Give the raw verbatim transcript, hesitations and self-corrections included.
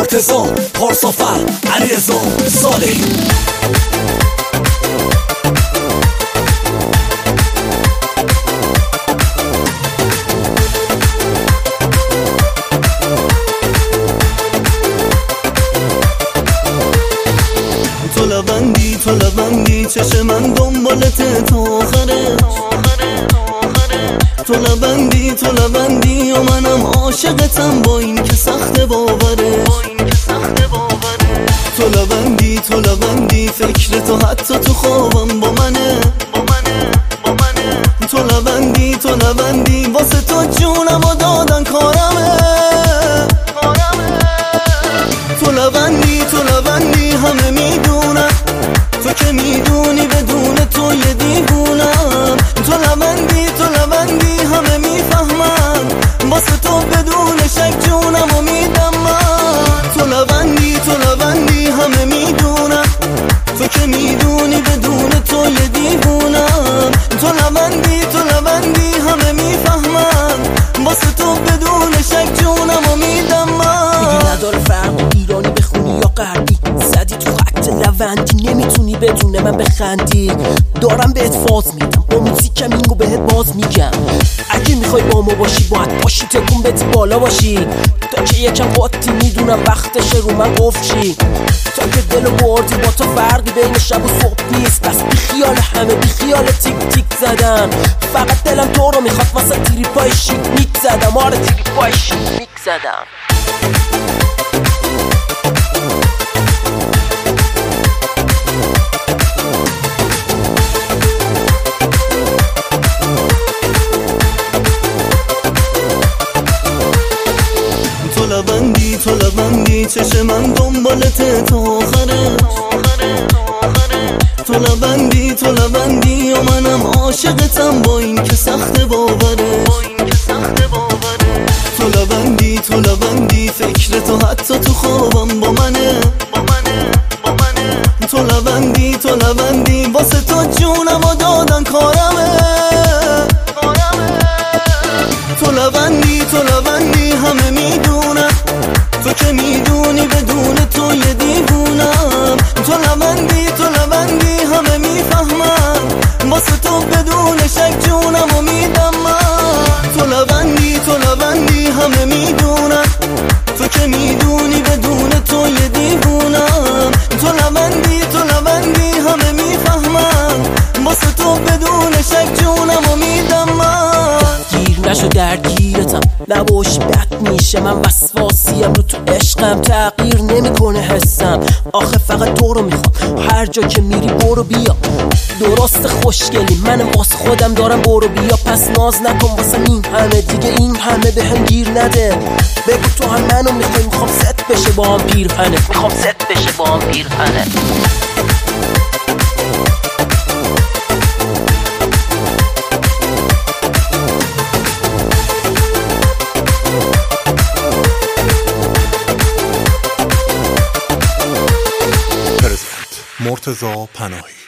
مرتضی پارسافر علیرضا صالحی. تو لبندی تو لبندی چشم من دنبالت تا آخره. تو لبندی تو لبندی و منم عاشقتم با این که سخت باوره. تو لبندی تو لبندی فکر تو حتی تو خوابم با منه. تو لبندی تو لبندی واسه تو جونم و دادن کارمه. تو لبندی تو لبندی همه میدونن، تو که میدونی بدون تو یه دیوونم. تو لبندی تو لبندی همه میفهمن، واسه تو بدون شک جونم و میدم من. تو لبندی تو لبندی همه میدونن، تو که میدونی بدون تو یه دیوونم. تو لبندی تو لبندی همه میفهمن، واسه تو بدون شک جونم و میدم من. دیگه نداره فرق ایرانی بخونی یا غربی، زدی تو خط لوندی نمیتونی بدون من بخندی. دارم بهت فاز میدم با موزیکم اینگو بهت باز میگم. اگه میخوای با ما باشی باید باشی تکون بدی بالا باشی. تا که یکم قاطی میدونم وقتشه رو من قفشی. تا که دلو بردی با تو فرقی بین شب و صبح نیست. بس بی خیال همه بی خیال تیک تیک زدن. فقط دلم تو رو میخواد واسه تیری پای شیک میک زدم. آره تیری پای شیک میک زدم. تو لبندی تو لبندی چشم من دنبالت تا آخره. تو لبندی تو لبندی و منم عاشقتم با این که سخت باوره. تو لبندی تو لبندی فکر تو حتی تو خوابم با منه. تو لبندی تو لبندی واسه تو جونم و دادن کارمه. تو لبندی تو لبندی همه میدونن، تو که میدونی بدون تو یه دیوونم. تو لبندی تو لبندی همه میفهمن، واسه تو بدون شک جونم و میدم من. تو لبندی تو لبندی همه میدونن، تو که میدونی بدون تو یه دیوونم. تو لبندی تو لبندی همه میفهمن، واسه تو بدون شک جونم و میدم من. گیر نشو درگیرتم نباشی بد میشه. من وسواسیم رو تو عشقم تغییر نمیکنه حسم. آخه فقط تو رو میخوام هر جا که میری برو بیا. درست خوشگلی منم واسه خودم دارم برو بیا. پس ناز نکن واسه این همه دیگه این همه به هم گیر نده. بگو تو هم منو میخوای میخوام ست بشه با هم پیرهنه. میخوام ست بشه با هم پیرهنه. مرتضی پناهی.